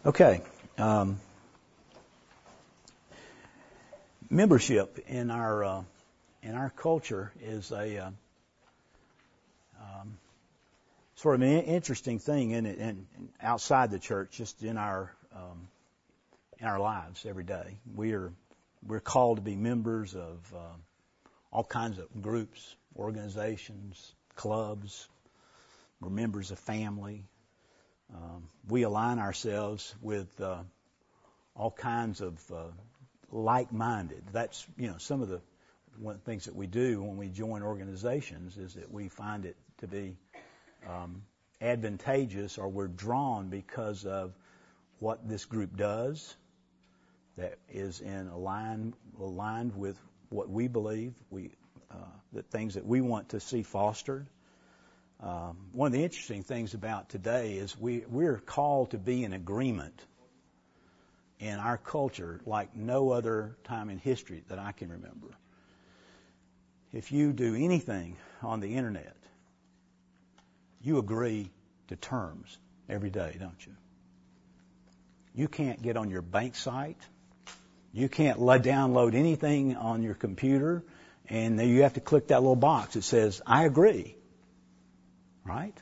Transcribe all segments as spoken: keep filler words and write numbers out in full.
Okay. Um, membership in our uh, in our culture is a uh, um, sort of an interesting thing in it, and outside the church, just in our um, in our lives every day. We are we're called to be members of uh, all kinds of groups, organizations, clubs. We're members of family. Um, we align ourselves with uh, all kinds of uh, like-minded. That's, you know, some of the one of the things that we do when we join organizations is that we find it to be um, advantageous, or we're drawn because of what this group does that is in align, aligned with what we believe, we uh, the things that we want to see fostered. Um, one of the interesting things about today is we, we're called to be in agreement in our culture like no other time in history that I can remember. If you do anything on the internet, you agree to terms every day, don't you? You can't get on your bank site. You can't download anything on your computer, and then you have to click that little box that says, I agree. Right?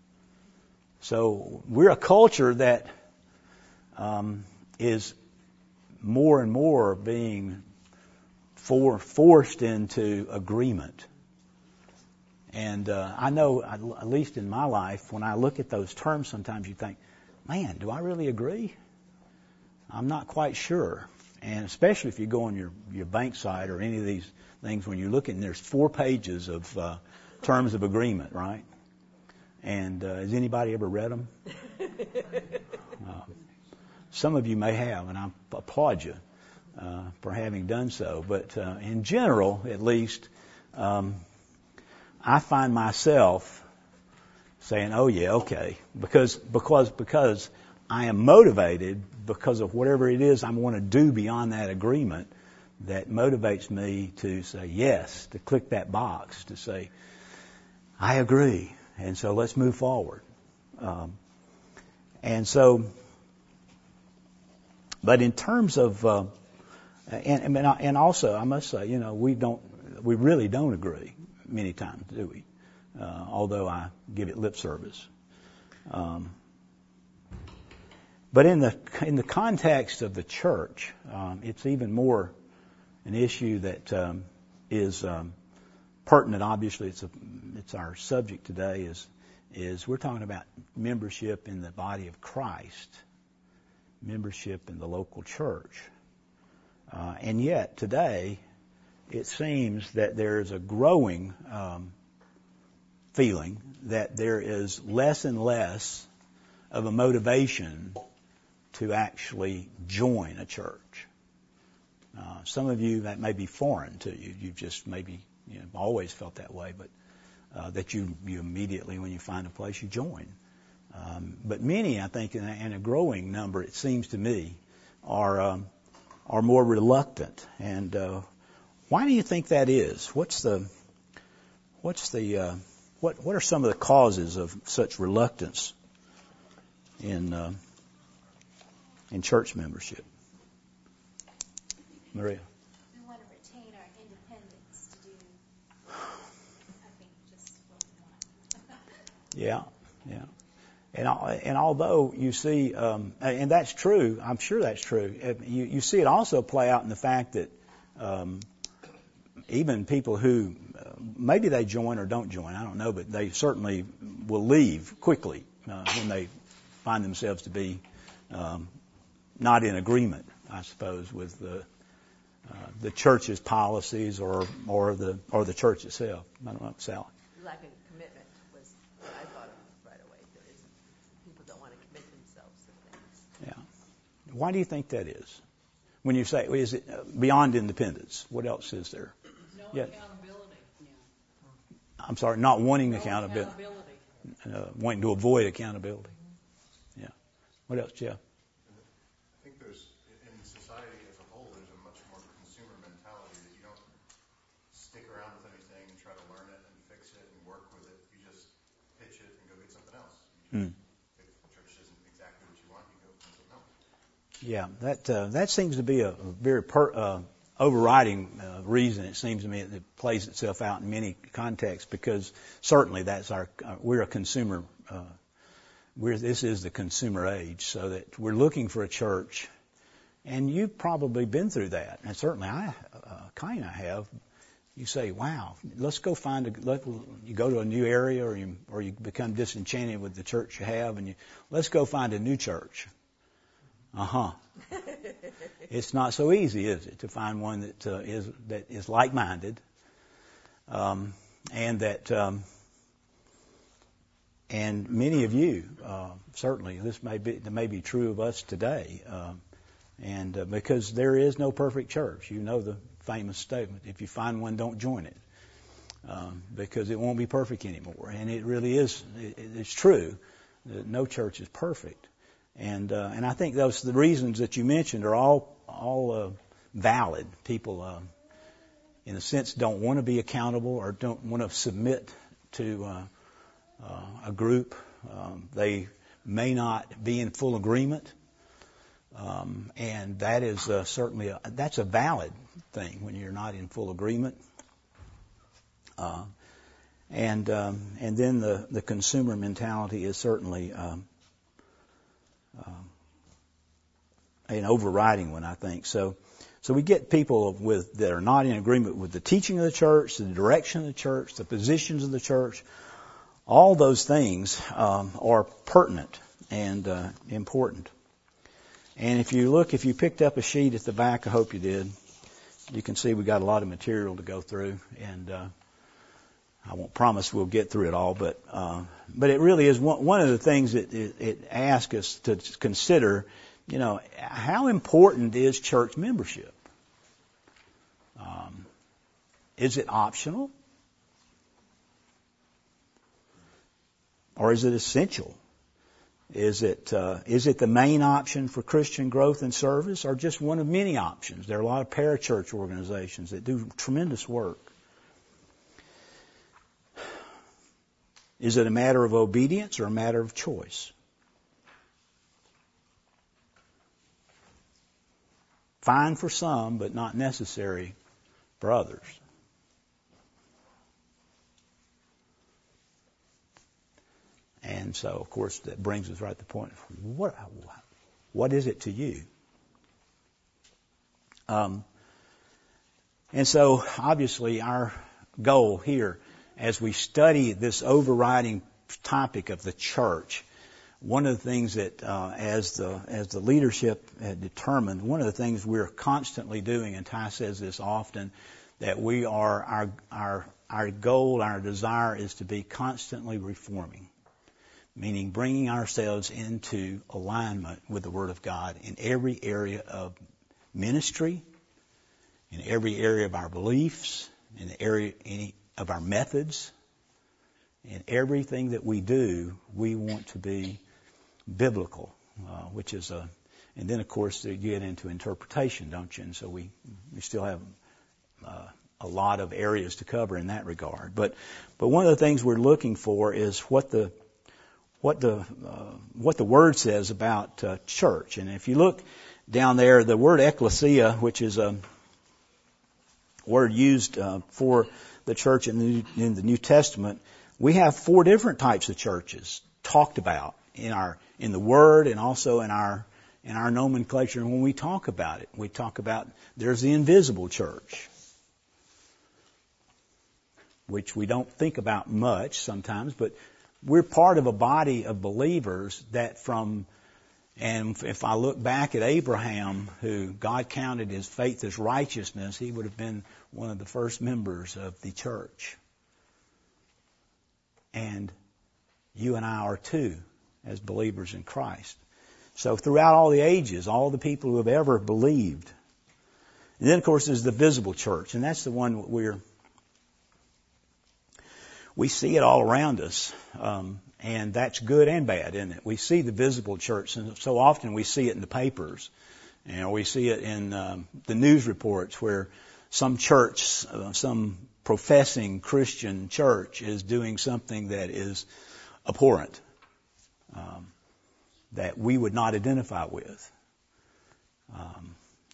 So we're a culture that um, is more and more being for, forced into agreement. And uh, I know, at least in my life, when I look at those terms, sometimes you think, man, do I really agree? I'm not quite sure. And especially if you go on your, your bank site or any of these things, when you look at, there's four pages of uh, terms of agreement, right? And uh, has anybody ever read them? Uh, some of you may have, and I applaud you uh, for having done so. But uh, in general, at least, um, I find myself saying, "Oh yeah, okay," because because because I am motivated because of whatever it is I want to do beyond that agreement that motivates me to say yes, to click that box, to say, "I agree." And so let's move forward. Um, and so, but in terms of, uh, and, and also I must say, you know, we don't, we really don't agree many times, do we? Uh, although I give it lip service. Um, but in the in the context of the church, um, it's even more an issue that um, is. Um, pertinent, obviously, it's a, it's our subject today, is is we're talking about membership in the body of Christ, membership in the local church. Uh, and yet, today, it seems that there is a growing um, feeling that there is less and less of a motivation to actually join a church. Uh, some of you, that may be foreign to you. You've just maybe You know, always felt that way, but uh, that you, you immediately, when you find a place, you join. Um, but many, I think, in a, in a growing number, it seems to me, are um, are more reluctant. And uh, why do you think that is? What's the what's the uh, what what are some of the causes of such reluctance in uh, in church membership? Maria. Yeah, yeah. And and although you see, um, and that's true, I'm sure that's true. You you see it also play out in the fact that um, even people who uh, maybe they join or don't join, I don't know, but they certainly will leave quickly uh, when they find themselves to be um, not in agreement, I suppose, with the uh, the church's policies or or the or the church itself. I don't know, Sally. Lack of commitment was what I thought of right away. There is people don't want to commit themselves to things. Yeah. Why do you think that is? When you say, is it beyond independence? What else is there? No yeah. accountability. Yeah. I'm sorry, not wanting no accountability. accountability. Uh, wanting to avoid accountability. Yeah. What else, Jeff? I think there's, in society as a whole, there's a much more consumer mentality that you don't stick around with anything and try to learn it and fix it and work with it. You just pitch it and go get something else. You just, Mm. if the church isn't exactly what you want, you go find something else. Yeah, that uh, that seems to be a, a very per, uh, overriding uh, reason. It seems to me that it plays itself out in many contexts, because certainly that's our uh, we're a consumer. Uh, we're this is the consumer age, so that we're looking for a church, and you've probably been through that, and certainly I uh, kind of have. You say, "Wow, let's go find a." Let, you go to a new area, or you or you become disenchanted with the church you have, and you let's go find a new church. Uh huh. It's not so easy, is it, to find one that uh, is that is like-minded, um, and that um, and many of you uh, certainly this may be that may be true of us today, uh, and uh, because there is no perfect church, you know the famous statement: if you find one, don't join it, um, because it won't be perfect anymore. And it really is. It, it's true that no church is perfect. And uh, and I think those the reasons that you mentioned are all all uh, valid. People, uh, in a sense, don't want to be accountable or don't want to submit to uh, uh, a group. Um, they may not be in full agreement, um, and that is uh, certainly a, that's a valid thing when you're not in full agreement. Uh, and um, and then the the consumer mentality is certainly. Um, Um, an overriding one, I think. So, so we get people with that are not in agreement with the teaching of the church, the direction of the church, the positions of the church. All those things um, are pertinent and uh, important. And if you look, if you picked up a sheet at the back, I hope you did. You can see we got a lot of material to go through, and uh, I won't promise we'll get through it all, but uh, but it really is one, one of the things that it, it asks us to consider. You know, how important is church membership? Um, is it optional, or is it essential? Is it uh, is it the main option for Christian growth and service, or just one of many options? There are a lot of parachurch organizations that do tremendous work. Is it a matter of obedience or a matter of choice? Fine for some, but not necessary for others. And so, of course, that brings us right to the point. What, what is it to you? Um, and so, obviously, our goal here, as we study this overriding topic of the church, one of the things that, uh, as the as the leadership had determined, one of the things we're constantly doing, and Ty says this often, that we are our our our goal, our desire is to be constantly reforming, meaning bringing ourselves into alignment with the Word of God in every area of ministry, in every area of our beliefs, in the area any of our methods. In everything that we do, we want to be biblical, uh, which is a, and then of course you get into interpretation, don't you? And so we we still have uh, a lot of areas to cover in that regard. But but one of the things we're looking for is what the what the uh, what the Word says about uh, church. And if you look down there, the word ecclesia, which is a word used uh, for the church in the, in the New Testament, we have four different types of churches talked about in our in the Word and also in our in our nomenclature. And when we talk about it, we talk about there's the invisible church, which we don't think about much sometimes, but we're part of a body of believers that from, and if I look back at Abraham, who God counted his faith as righteousness, he would have been one of the first members of the church. And you and I are too, as believers in Christ. So throughout all the ages, all the people who have ever believed. And then, of course, there's the visible church, and that's the one we're, we see it all around us, um, and that's good and bad, isn't it? We see the visible church, and so often we see it in the papers, and we see it in um, the news reports where some church, uh, some professing Christian church is doing something that is abhorrent, um, that we would not identify with.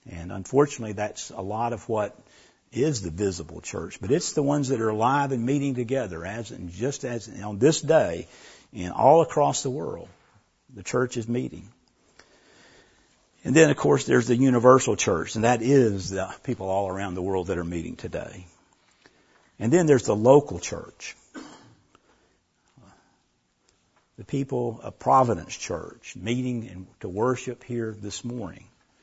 And unfortunately, that's a lot of what is the visible church. But it's the ones that are alive and meeting together, as and just as on this day, and all across the world, the church is meeting. And then, of course, there's the universal church, and that is the people all around the world that are meeting today. And then there's the local church, the people of Providence Church meeting and to worship here this morning.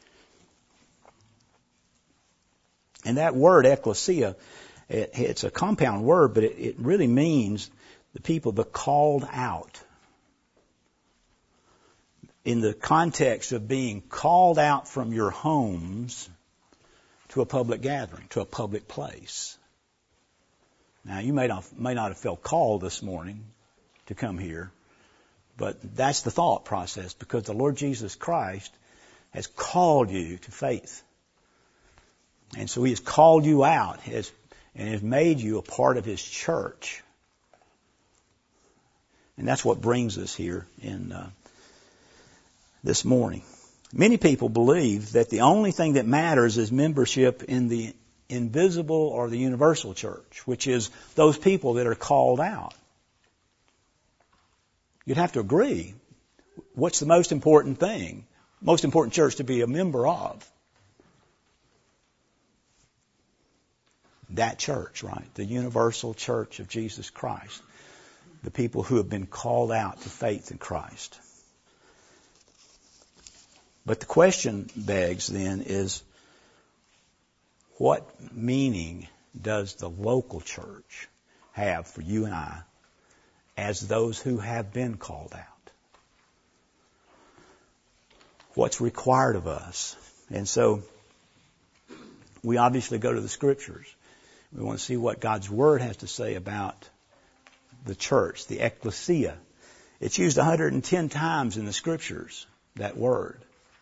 And that word, ecclesia, it, it's a compound word, but it, it really means the people, the called out. In the context of being called out from your homes to a public gathering, to a public place. Now, you may not, may not have felt called this morning to come here, but that's the thought process, because the Lord Jesus Christ has called you to faith. And so He has called you out has, and has made you a part of His church. And that's what brings us here in uh, this morning. Many people believe that the only thing that matters is membership in the invisible or the universal church, which is those people that are called out. You'd have to agree. What's the most important thing? Most important church to be a member of? That church, right? The universal church of Jesus Christ. The people who have been called out to faith in Christ. But the question begs then is, what meaning does the local church have for you and I as those who have been called out? What's required of us? And so we obviously go to the Scriptures. We want to see what God's Word has to say about the church, the ecclesia. It's used one hundred ten times in the Scriptures, that word.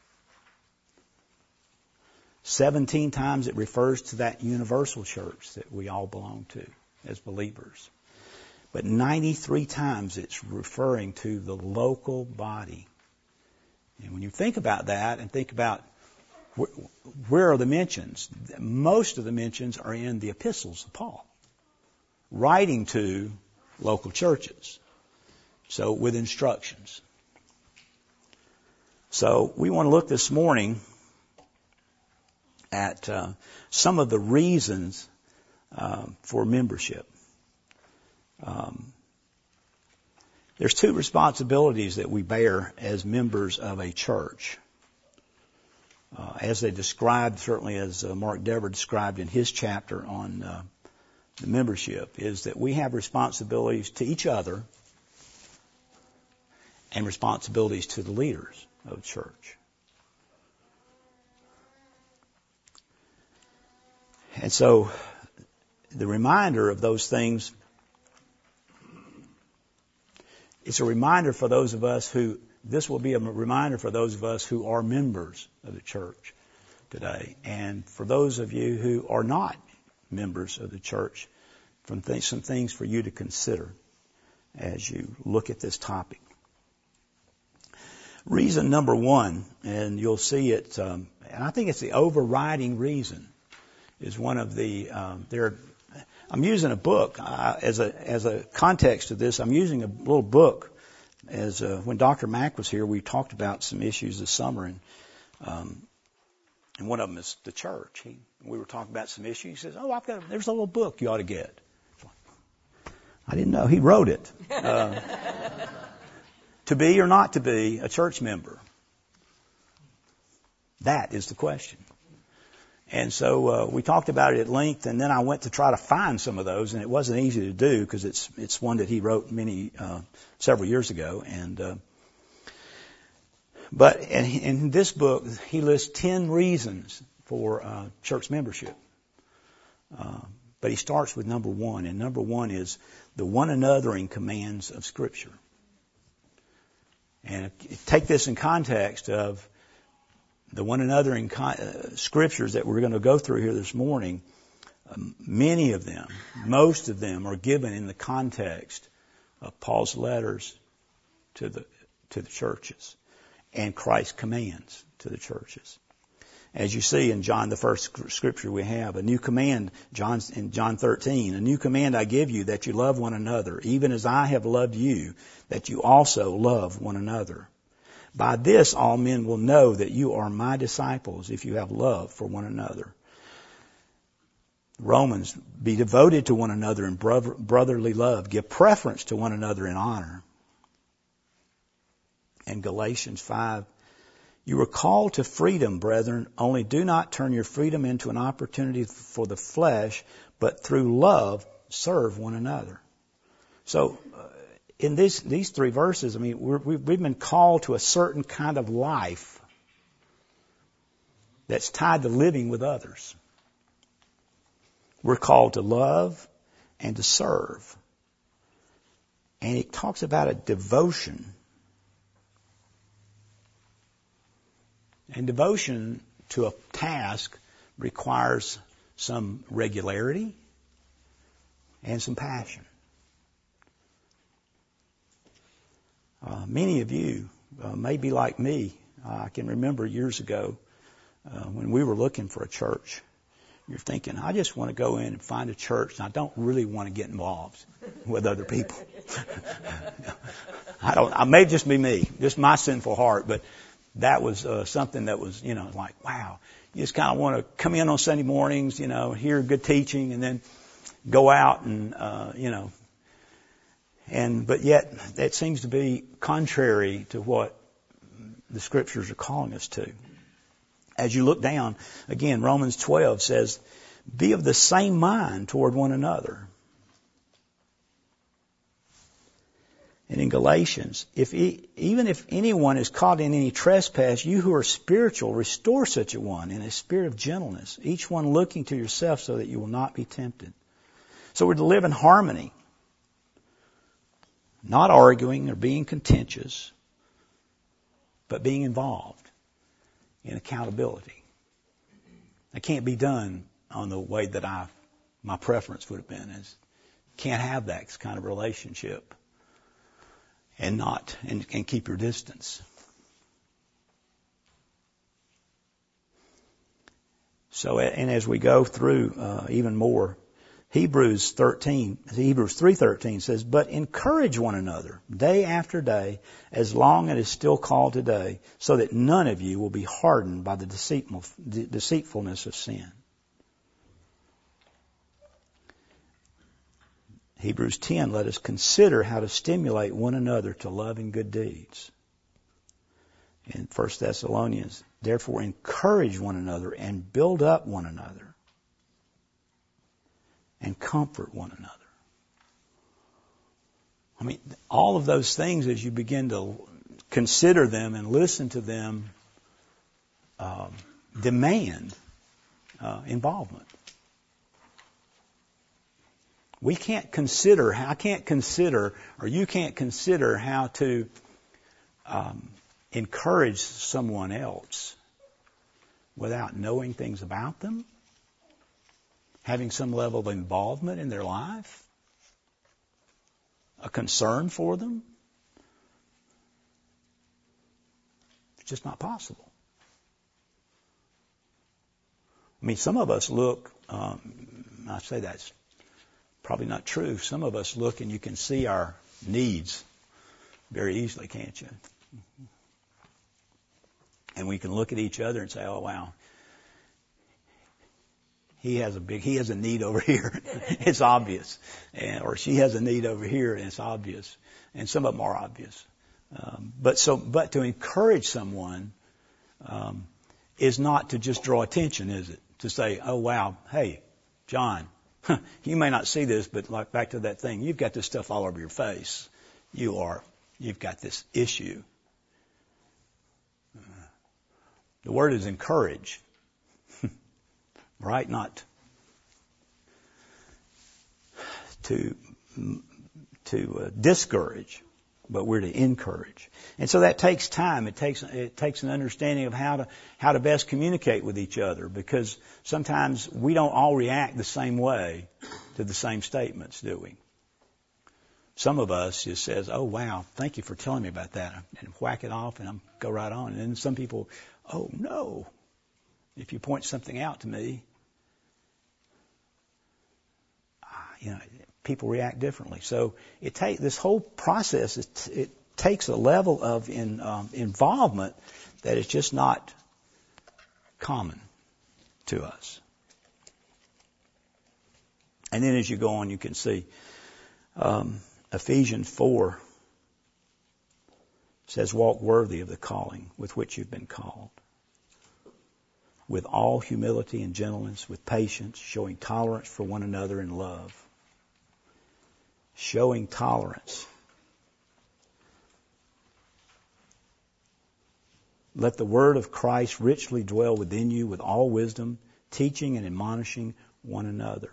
seventeen times it refers to that universal church that we all belong to as believers. But ninety-three times it's referring to the local body. And when you think about that and think about where, where are the mentions, most of the mentions are in the epistles of Paul, writing to local churches. So with instructions. So we want to look this morning at uh, some of the reasons uh, for membership. Um, there's two responsibilities that we bear as members of a church. Uh, as they described, certainly as uh, Mark Dever described in his chapter on uh, the membership, is that we have responsibilities to each other and responsibilities to the leaders of the church. And so the reminder of those things, it's a reminder for those of us who, this will be a reminder for those of us who are members of the church today. And for those of you who are not members of the church, from th- some things for you to consider as you look at this topic. Reason number one, and you'll see it, um, and I think it's the overriding reason, is one of the, um, there, I'm using a book uh, as a as a context to this. I'm using a little book as uh, when Doctor Mack was here, we talked about some issues this summer, and um, and one of them is the church. He, we were talking about some issues. He says, "Oh, I've got a, there's a little book you ought to get." I didn't know he wrote it. Uh, to be or not to be a church member. That is the question. And so uh, we talked about it at length, and then I went to try to find some of those, and it wasn't easy to do because it's it's one that he wrote many uh, several years ago. And uh, but in, in this book, he lists ten reasons for uh, church membership. Uh, but he starts with number one, and number one is the one anothering commands of Scripture. And take this in context of the one another in con- uh, scriptures that we're going to go through here this morning. Um, many of them, most of them, are given in the context of Paul's letters to the to the churches and Christ's commands to the churches. As you see in John, the first scripture we have, a new command, John, in John thirteen, a new command I give you, that you love one another, even as I have loved you, that you also love one another. By this all men will know that you are my disciples, if you have love for one another. Romans, be devoted to one another in brotherly love. Give preference to one another in honor. And Galatians five, you were called to freedom, brethren, only do not turn your freedom into an opportunity for the flesh, but through love serve one another. So, uh, in this, these three verses, I mean, we're, we've been called to a certain kind of life that's tied to living with others. We're called to love and to serve. And it talks about a devotion. And devotion to a task requires some regularity and some passion. Uh, many of you uh, may be like me. Uh, I can remember years ago uh, when we were looking for a church. You're thinking, I just want to go in and find a church, and I don't really want to get involved with other people. I don't. I may just be me, just my sinful heart, but that was uh, something that was, you know, like, wow. You just kind of want to come in on Sunday mornings, you know, hear good teaching, and then go out and, uh, you know, and but yet that seems to be contrary to what the Scriptures are calling us to. As you look down, again, Romans twelve says, be of the same mind toward one another. And in Galatians, if he, even if anyone is caught in any trespass, you who are spiritual, restore such a one in a spirit of gentleness, each one looking to yourself so that you will not be tempted. So we're to live in harmony, not arguing or being contentious, but being involved in accountability. That can't be done on the way that I, my preference would have been. Is can't have that kind of relationship and not and, and keep your distance. So, and as we go through uh, even more, Hebrews thirteen, Hebrews three thirteen says, "But encourage one another day after day, as long as it is still called today, so that none of you will be hardened by the deceitful, deceitfulness of sin." Hebrews ten, let us consider how to stimulate one another to love and good deeds. In First Thessalonians, therefore encourage one another and build up one another and comfort one another. I mean, all of those things, as you begin to consider them and listen to them, um, demand uh, involvement. We can't consider, I can't consider, or you can't consider how to um, encourage someone else without knowing things about them, having some level of involvement in their life, a concern for them. It's just not possible. I mean, some of us look, um, I say that's probably not true. Some of us look and you can see our needs very easily, can't you? And we can look at each other and say, oh, wow, he has a big, he has a need over here. It's obvious. And, or she has a need over here and it's obvious. And some of them are obvious. Um, but so, but to encourage someone, um, is not to just draw attention, is it? To say, oh, wow, hey, John, you may not see this, but like back to that thing, you've got this stuff all over your face. You are, you've got this issue. Uh, the word is encourage, right? Not to to uh, discourage, but we're to encourage. And so that takes time. It takes it takes an understanding of how to how to best communicate with each other, because sometimes we don't all react the same way to the same statements, do we? Some of us just says, "Oh wow, thank you for telling me about that," and whack it off and I'm go right on. And then some people, "Oh no, If you point something out to me, you know, people react differently. So it take this whole process. It, it takes a level of in, um, involvement that is just not common to us. And then as you go on, you can see um, Ephesians four says, "Walk worthy of the calling with which you've been called, with all humility and gentleness, with patience, showing tolerance for one another in love." Showing tolerance. Let the word of Christ richly dwell within you with all wisdom, teaching and admonishing one another.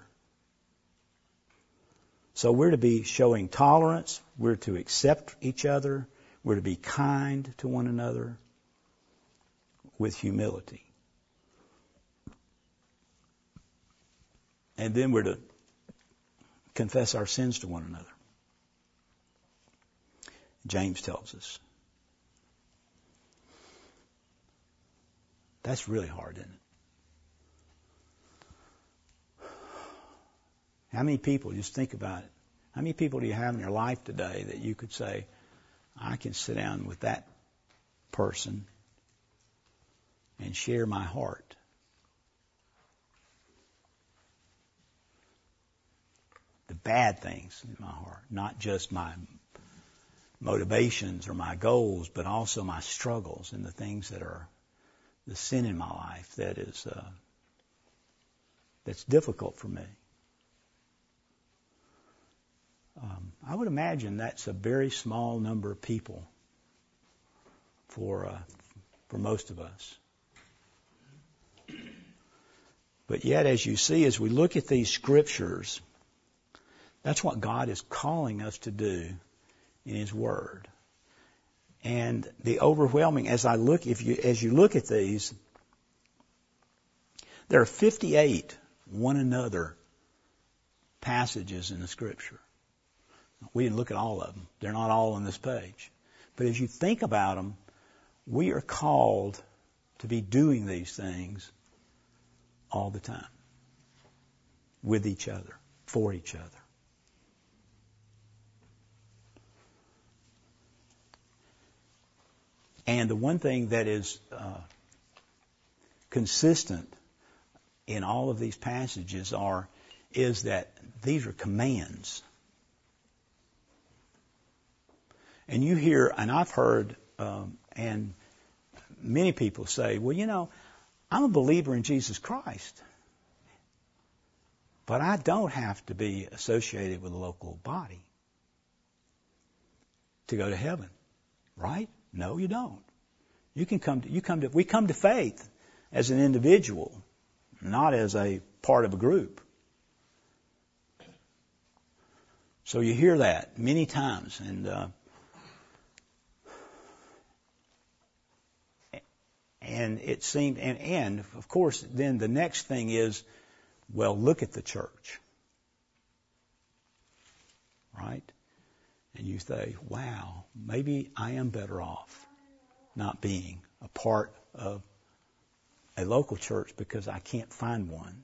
So we're to be showing tolerance. We're to accept each other. We're to be kind to one another with humility. And then we're to confess our sins to one another. James tells us. That's really hard, isn't it? How many people, just think about it, how many people do you have in your life today that you could say, I can sit down with that person and share my heart? The bad things in my heart, not just my motivations or my goals, but also my struggles and the things that are the sin in my life that is uh, that's difficult for me. Um, I would imagine that's a very small number of people for uh, for most of us. But yet, as you see, as we look at these scriptures, that's what God is calling us to do in His Word. And the overwhelming, as I look, if you, as you look at these, there are fifty-eight one another passages in the Scripture. We didn't look at all of them. They're not all on this page. But as you think about them, we are called to be doing these things all the time. With each other. For each other. And the one thing that is uh, consistent in all of these passages are is that these are commands. And you hear, and I've heard, um, and many people say, well, you know, I'm a believer in Jesus Christ, but I don't have to be associated with a local body to go to heaven, right? No, you don't. You can come to, you come to, we come to faith as an individual, not as a part of a group. So you hear that many times, and uh, and it seemed, and, and of course, then the next thing is, well, look at the church, right? And you say, wow, maybe I am better off not being a part of a local church because I can't find one.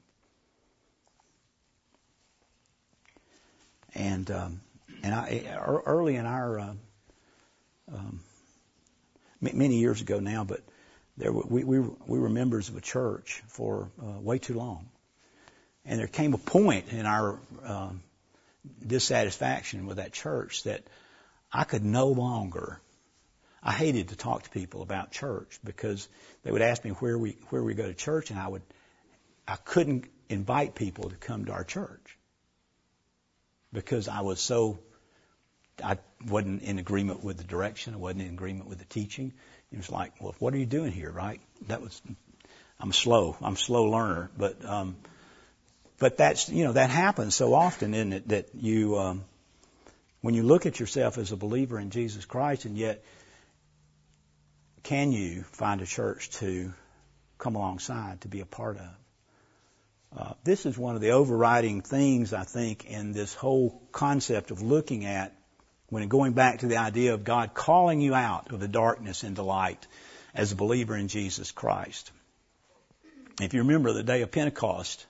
And um, and I early in our uh, um, many years ago now, but there we we we were members of a church for uh, way too long, and there came a point in our uh, dissatisfaction with that church that I could no longer. I hated to talk to people about church because they would ask me where we where we go to church, and I would I couldn't invite people to come to our church because I was so I wasn't in agreement with the direction, I wasn't in agreement with the teaching. It was like, well, what are you doing here, right? That was I'm slow, I'm a slow learner, but um, but that's you know that happens so often, isn't it? That you um, when you look at yourself as a believer in Jesus Christ, and yet can you find a church to come alongside, to be a part of? Uh, this is one of the overriding things, I think, in this whole concept of looking at, when going back to the idea of God calling you out of the darkness into light as a believer in Jesus Christ. If you remember the day of Pentecost,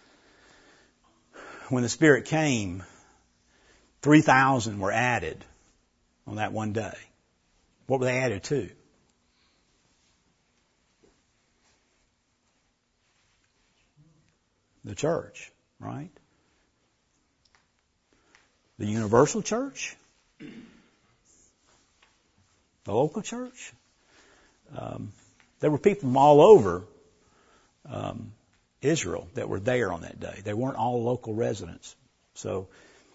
when the Spirit came, three thousand were added on that one day. What were they added to? The church, right? The universal church? The local church? Um, there were people from all over um, Israel that were there on that day. They weren't all local residents. So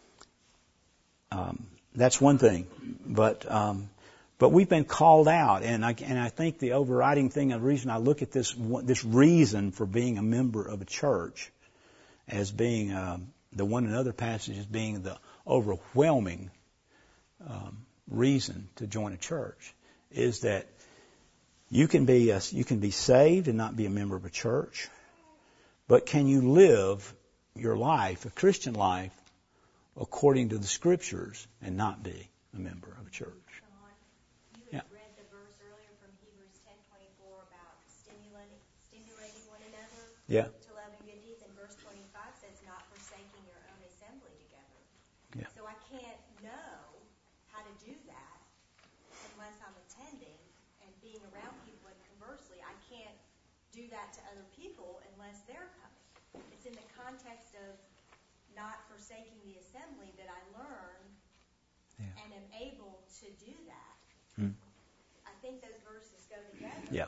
um, that's one thing. But um, but we've been called out, and I and I think the overriding thing, the reason I look at this this reason for being a member of a church as being um, the one another passage as being the overwhelming um, reason to join a church is that you can be a, you can be saved and not be a member of a church, but can you live your life, a Christian life, according to the Scriptures and not be a member of a church? John, you had Yeah. read the verse earlier from Hebrews ten twenty-four about stimulating, stimulating one another Yeah. to love and good deeds, and verse twenty-five says not forsaking your own assembly together. Yeah. So I can't know how to do that unless I'm attending and being around people, and conversely, I can't do that to other people unless they're coming. It's in the context of not forsaking the assembly that I learn Yeah. and am able to do that. Hmm. I think those verses go together. Yeah.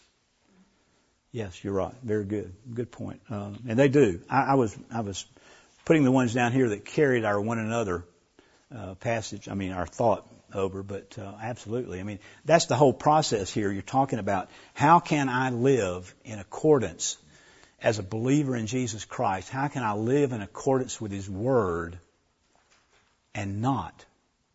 Yes, you're right. Very good. Good point. Um, and they do. I, I was I was putting the ones down here that carried our one another uh, passage. I mean, our thought over. But uh, absolutely. I mean, that's the whole process here. You're talking about how can I live in accordance as a believer in Jesus Christ? How can I live in accordance with His Word and not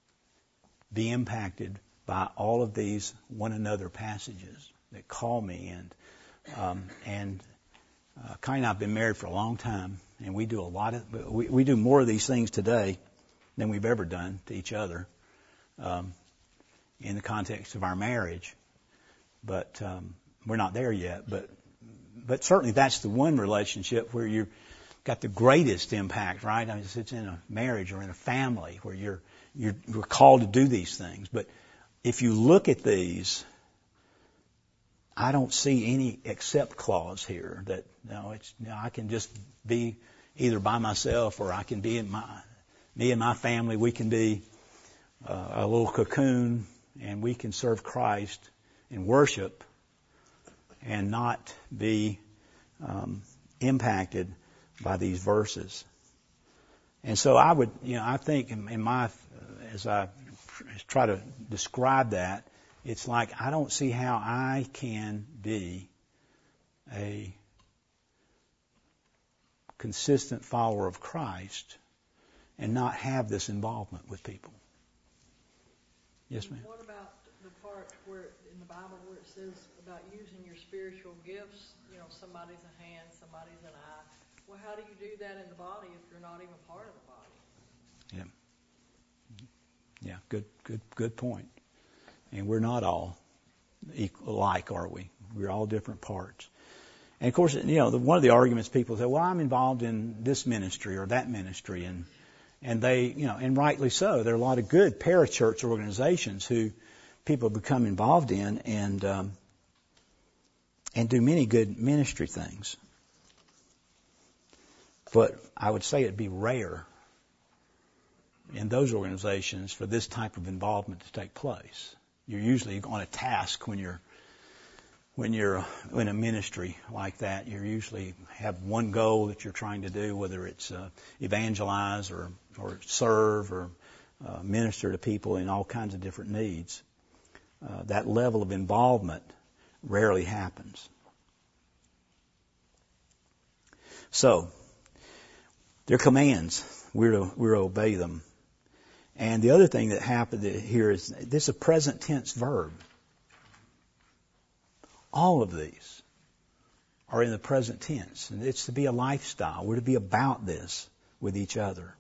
be impacted by all of these one another passages that call me? And um, and uh, Kai and I have been married for a long time, and we do a lot of we, we do more of these things today than we've ever done to each other um, in the context of our marriage. But um, we're not there yet. But but certainly that's the one relationship where you've got the greatest impact, right? I mean, it's in a marriage or in a family where you're you're, you're called to do these things. But if you look at these, I don't see any except clause here that, you know, it's, you know, I can just be either by myself or I can be in my, me and my family, we can be uh, a little cocoon and we can serve Christ and worship and not be um, impacted by these verses. And so I would, you know, I think in, in my, as I try to describe that, it's like I don't see how I can be a consistent follower of Christ and not have this involvement with people. Yes, ma'am. What about the part where in the Bible where it says about using your spiritual gifts? You know, somebody's a hand, somebody's an eye. Well, how do you do that in the body if you're not even part of the body? Yeah. Yeah, good, good, good point. And we're not all equal, alike, are we? We're all different parts. And of course, you know, the, one of the arguments people say, well, I'm involved in this ministry or that ministry, and and they, you know, and rightly so. There are a lot of good parachurch organizations who people become involved in and um, and do many good ministry things. But I would say it'd be rare in those organizations for this type of involvement to take place. You're usually on a task when you're when you're in a ministry like that. You usually have one goal that you're trying to do, whether it's uh, evangelize or or serve or uh, minister to people in all kinds of different needs. Uh, that level of involvement rarely happens. So, they're commands. We're to, we're to obey them. And the other thing that happened here is this is a present tense verb. All of these are in the present tense. And it's to be a lifestyle. We're to be about this with each other.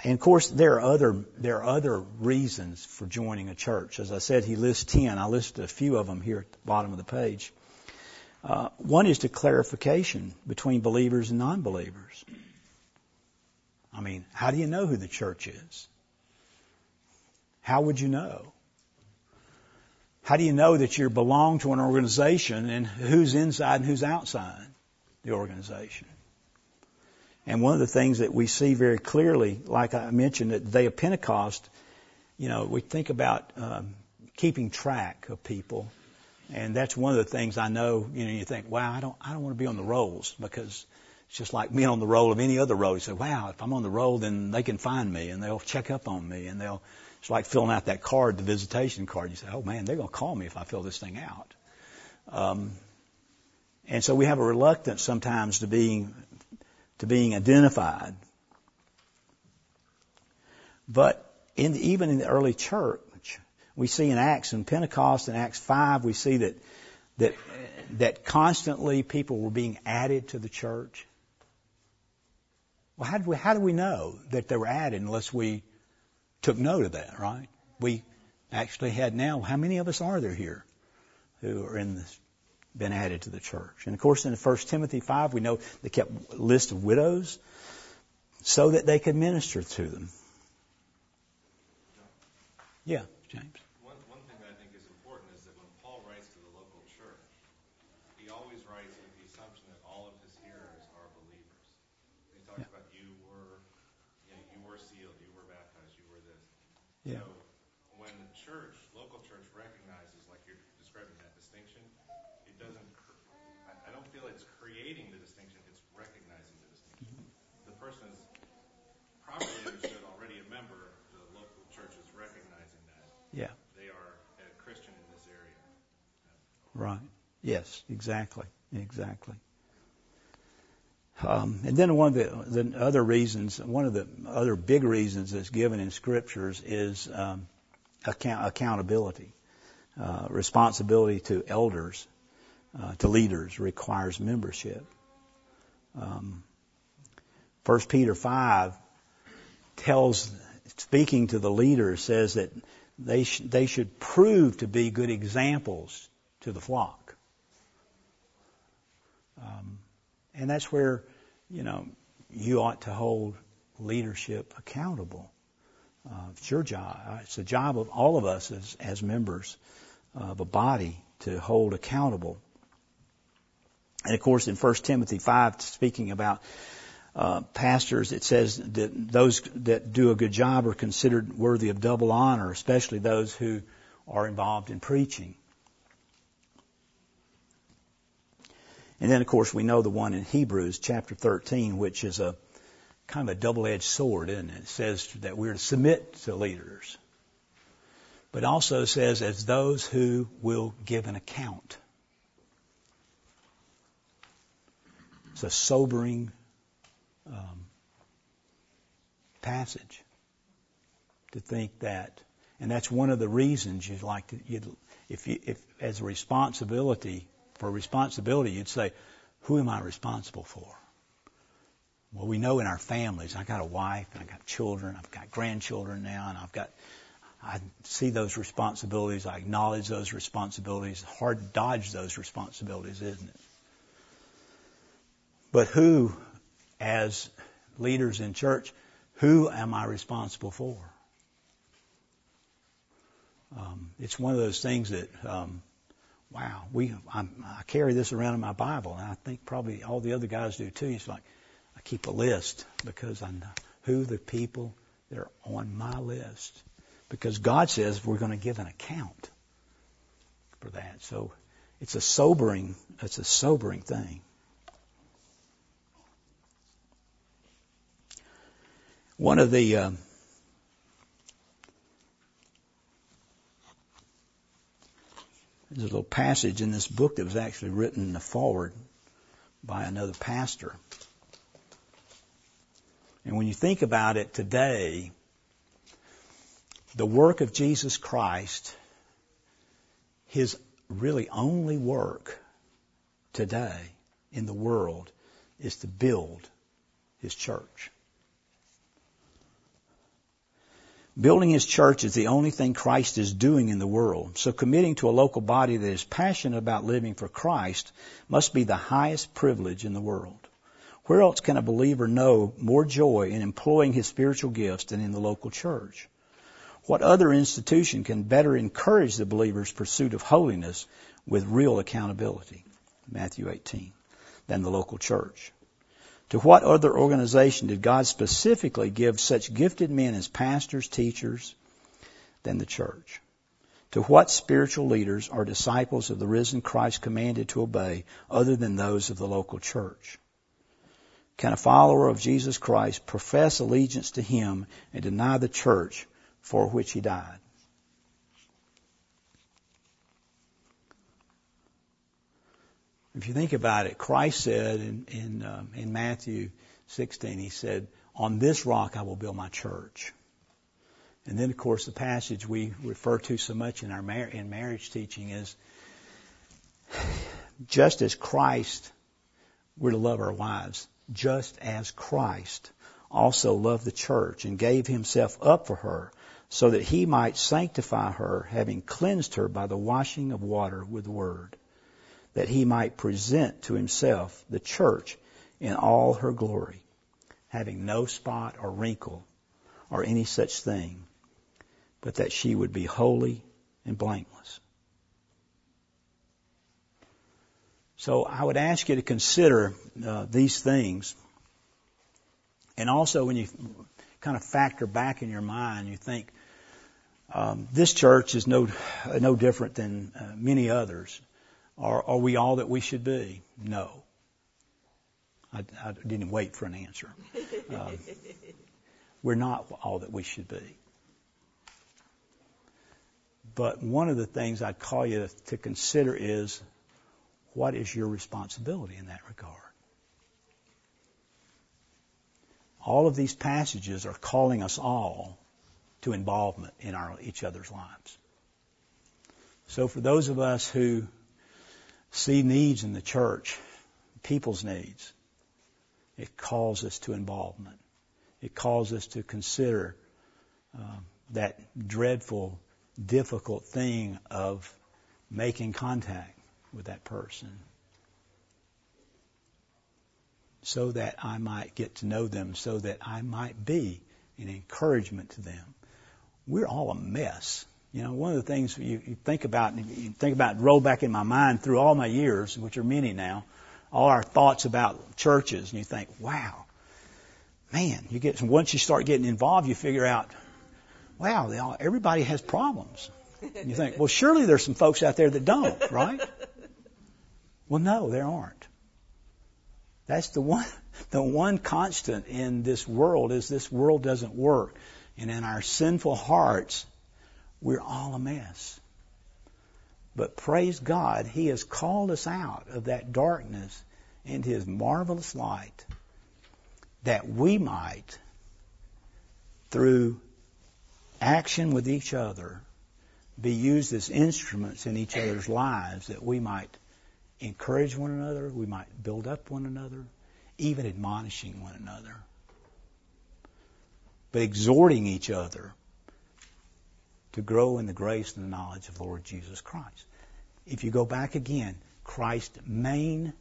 and of course, there are other there are other reasons for joining a church. As I said, he lists ten. I listed a few of them here at the bottom of the page. Uh, one is to clarification between believers and non-believers. I mean, how do you know who the church is? How would you know? How do you know that you belong to an organization and who's inside and who's outside the organization? And one of the things that we see very clearly, like I mentioned at the day of Pentecost, you know, we think about um, keeping track of people, and that's one of the things I know. You know, you think, wow, I don't, I don't want to be on the rolls, because it's just like being on the roll of any other roll. You say, wow, if I'm on the roll, then they can find me and they'll check up on me, and they'll. It's like filling out that card, the visitation card. You say, oh man, they're going to call me if I fill this thing out. Um, and so we have a reluctance sometimes to being to being identified. But in, even in the early church, we see in Acts and Pentecost and Acts five, we see that that that constantly people were being added to the church. Well, how do we how do we know that they were added unless we took note of that, right? We actually had now, how many of us are there here who are in this, been added to the church? And of course, in First Timothy five, we know they kept a list of widows so that they could minister to them. Yeah, James. One, one thing that I think is important is that when Paul writes to the local church, he always writes with the assumption that all of his hearers are believers. He talks yeah. about you were, you know, you were sealed, you were baptized, you were this. Yeah. So when the church, local church, recognizes, like you're describing that distinction, it doesn't. I, I don't feel it's creating the distinction; it's recognizing the distinction. Mm-hmm. The person is properly understood already a member. The local church is recognizing that. Yeah. They are a Christian in this area. Right. Yes. Exactly. Exactly. Um, and then one of the, the other reasons, one of the other big reasons that's given in scriptures is um, account, accountability. Uh, responsibility to elders, uh, to leaders, requires membership. Um, First Peter five tells, speaking to the leaders, says that they sh- they should prove to be good examples to the flock. Um, and that's where, you know, you ought to hold leadership accountable. Uh, it's your job. It's the job of all of us as, as members of a body to hold accountable. And of course, in First Timothy five, speaking about uh, pastors, it says that those that do a good job are considered worthy of double honor, especially those who are involved in preaching. And then, of course, we know the one in Hebrews chapter thirteen, which is a kind of a double-edged sword, isn't it? It says that we're to submit to leaders, but also says as those who will give an account. It's a sobering um, passage to think that, and that's one of the reasons you'd like to, you'd, if you, if as a responsibility, for responsibility, you'd say, who am I responsible for? Well, we know in our families, I got a wife, and I got children, I've got grandchildren now, and I've got, I see those responsibilities, I acknowledge those responsibilities. It's hard to dodge those responsibilities, isn't it? But who, as leaders in church, who am I responsible for? Um, it's one of those things that, um, wow, we I'm, I carry this around in my Bible, and I think probably all the other guys do too. It's like I keep a list because I know who the people that are on my list, because God says we're going to give an account for that. So it's a sobering, it's a sobering thing. One of the uh, there's a little passage in this book that was actually written in the foreword by another pastor. And when you think about it today, the work of Jesus Christ, His really only work today in the world is to build His church. Building His church is the only thing Christ is doing in the world. So committing to a local body that is passionate about living for Christ must be the highest privilege in the world. Where else can a believer know more joy in employing his spiritual gifts than in the local church? What other institution can better encourage the believer's pursuit of holiness with real accountability? Matthew eighteen, than the local church. To what other organization did God specifically give such gifted men as pastors, teachers, than the church? To what spiritual leaders are disciples of the risen Christ commanded to obey other than those of the local church? Can a follower of Jesus Christ profess allegiance to Him and deny the church for which He died? If you think about it, Christ said in in, um, in Matthew sixteen, He said, "On this rock I will build my church." And then, of course, the passage we refer to so much in our mar- in marriage teaching is, just as Christ, we're to love our wives, just as Christ also loved the church and gave Himself up for her, so that He might sanctify her, having cleansed her by the washing of water with the word, that He might present to Himself the church in all her glory, having no spot or wrinkle or any such thing, but that she would be holy and blameless. So I would ask you to consider uh, these things. And also when you kind of factor back in your mind, you think, um, this church is no, uh, no different than uh, many others. Are, are we all that we should be? No. I, I didn't wait for an answer. Um, we're not all that we should be. But one of the things I'd call you to consider is, what is your responsibility in that regard? All of these passages are calling us all to involvement in our each other's lives. So for those of us who see needs in the church, people's needs, it calls us to involvement. It calls us to consider uh, that dreadful, difficult thing of making contact with that person so that I might get to know them, so that I might be an encouragement to them. We're all a mess. You know, one of the things you, you think about, you think about, roll back in my mind through all my years, which are many now, all our thoughts about churches, and you think, wow, man, you get, once you start getting involved, you figure out, wow, they all, everybody has problems. And you think, well, surely there's some folks out there that don't, right? Well, no, there aren't. That's the one, the one constant in this world is this world doesn't work. And in our sinful hearts, we're all a mess. But praise God, He has called us out of that darkness into His marvelous light, that we might, through action with each other, be used as instruments in each other's lives, that we might encourage one another, we might build up one another, even admonishing one another, but exhorting each other to grow in the grace and the knowledge of the Lord Jesus Christ. If you go back again, Christ's main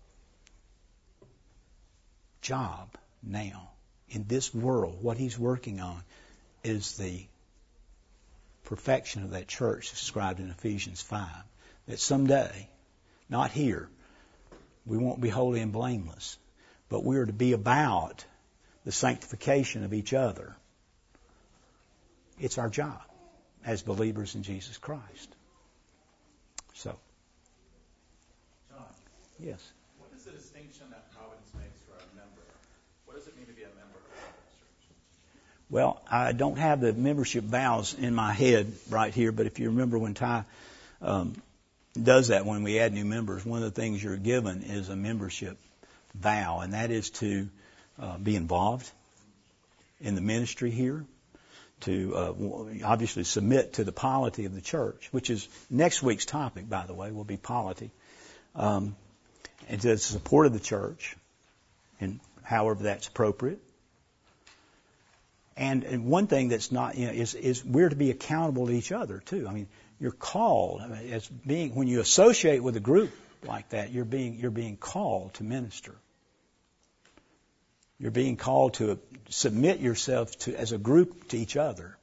job now in this world, what He's working on, is the perfection of that church described in Ephesians five. That someday, not here, we won't be holy and blameless, but we are to be about the sanctification of each other. It's our job as believers in Jesus Christ. So, John. Yes. What is the distinction that Providence makes for a member? What does it mean to be a member of Providence Church? Well, I don't have the membership vows in my head right here, but if you remember when Ty um, does that, when we add new members, one of the things you're given is a membership vow, and that is to uh, be involved in the ministry here, to uh, obviously submit to the polity of the church, which is next week's topic, by the way, will be polity, um, and to support of the church, and however that's appropriate. And, and one thing that's not, you know, is, is we're to be accountable to each other too. I mean, you're called, I mean, as being, when you associate with a group like that, you're being, you're being called to minister. You're being called to submit yourself to, as a group, to each other.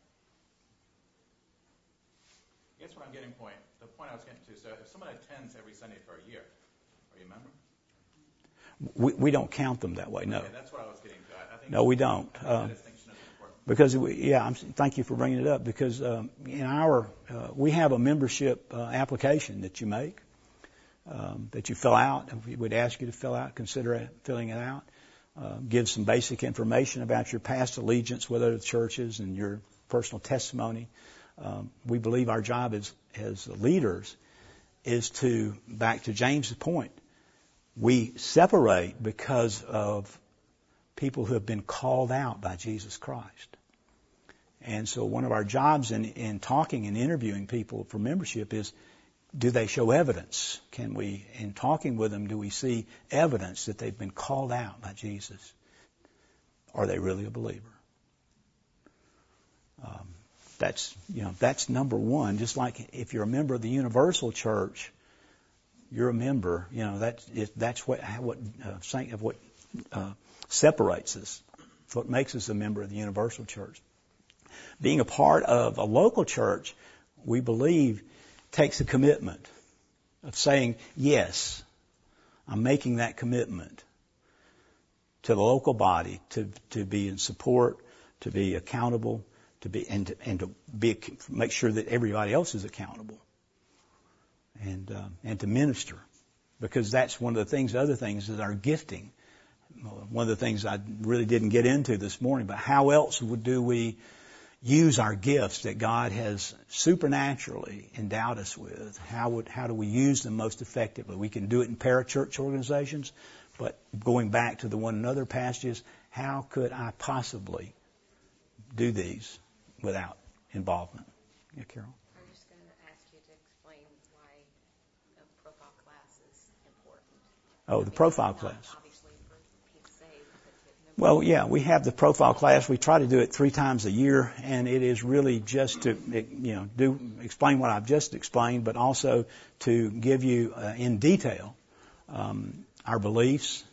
I guess what I'm getting point, the point I was getting to, so if someone attends every Sunday for a year, are you a member? We, we don't count them that way, no. Okay, that's what I was getting to. I, I think No, we don't. I think Um, that distinction is important. Because, we, yeah, I'm, thank you for bringing it up, because um, in our, uh, we have a membership uh, application that you make, um, that you fill out. We would ask you to fill out, consider it, filling it out. Uh, give some basic information about your past allegiance with other churches and your personal testimony. Um, we believe our job as, as leaders is to, back to James' point, we separate because of people who have been called out by Jesus Christ. And so one of our jobs in, in talking and interviewing people for membership is, do they show evidence? Can we, in talking with them, do we see evidence that they've been called out by Jesus? Are they really a believer? Um, that's, you know, that's number one. Just like if you're a member of the Universal Church, you're a member. You know, that's that's what what uh, of what uh, separates us. It's what makes us a member of the Universal Church. Being a part of a local church, we believe, takes a commitment of saying, yes, I'm making that commitment to the local body to to be in support, to be accountable, to be and to, and to be make sure that everybody else is accountable, and uh, and to minister, because that's one of the things. The other things is our gifting. One of the things I really didn't get into this morning, but how else would do we use our gifts that God has supernaturally endowed us with? How would how do we use them most effectively? We can do it in parachurch organizations, but going back to the one another passages, how could I possibly do these without involvement? Yeah, Carol? I'm just going to ask you to explain why a profile class is important. Oh, the profile class. Obviously for Pete's sake, but to Well, yeah, we have the profile class. We try to do it three times a year, and it is really just to, you know, do explain what I've just explained, but also to give you uh, in detail um, our beliefs,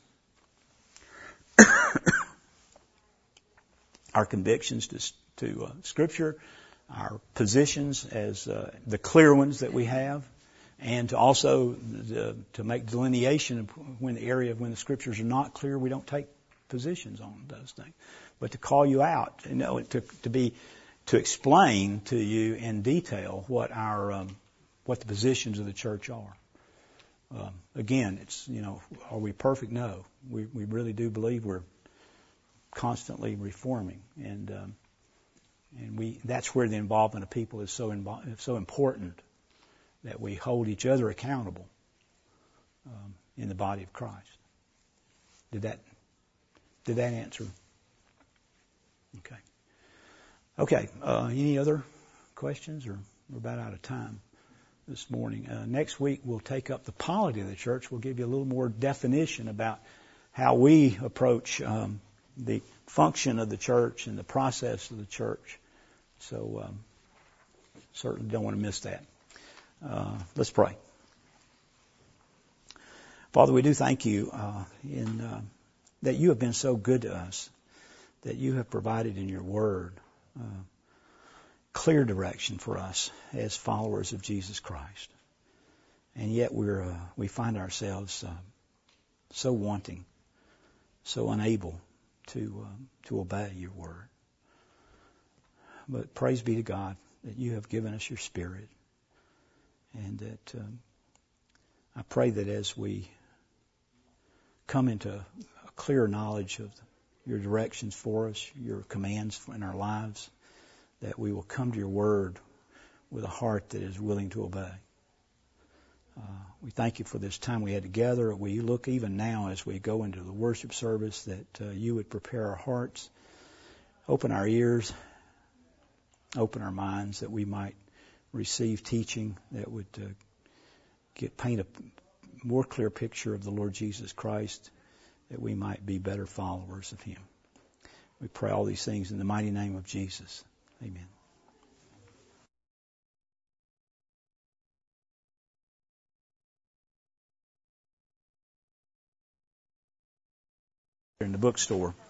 our convictions to, to uh, Scripture, our positions as uh, the clear ones that we have, and to also the, to make delineation of when the area of when the Scriptures are not clear. We don't take positions on those things, but to call you out, you know, to to be to explain to you in detail what our um, what the positions of the church are. Um, again, it's, you know, are we perfect? No, we we really do believe we're constantly reforming, and um, and we that's where the involvement of people is so invo- so important, that we hold each other accountable um, in the body of Christ. Did that did that answer? Okay. Okay. Uh, any other questions, or we're about out of time this morning? Uh, next week we'll take up the polity of the church. We'll give you a little more definition about how we approach um, the function of the church and the process of the church. So um, certainly don't want to miss that. Uh, let's pray. Father, we do thank you uh, in uh, that you have been so good to us, that you have provided in your word uh, clear direction for us as followers of Jesus Christ. And yet we're uh, we find ourselves uh, so wanting, so unable to uh, to obey your word. But praise be to God that you have given us your Spirit, and that um, I pray that as we come into a clear knowledge of your directions for us, your commands in our lives, that we will come to your word with a heart that is willing to obey. Uh, we thank you for this time we had together. We look even now as we go into the worship service that uh, you would prepare our hearts, open our ears, open our minds, that we might receive teaching that would uh, get paint a more clear picture of the Lord Jesus Christ, that we might be better followers of him. We pray all these things in the mighty name of Jesus. Amen. In the bookstore.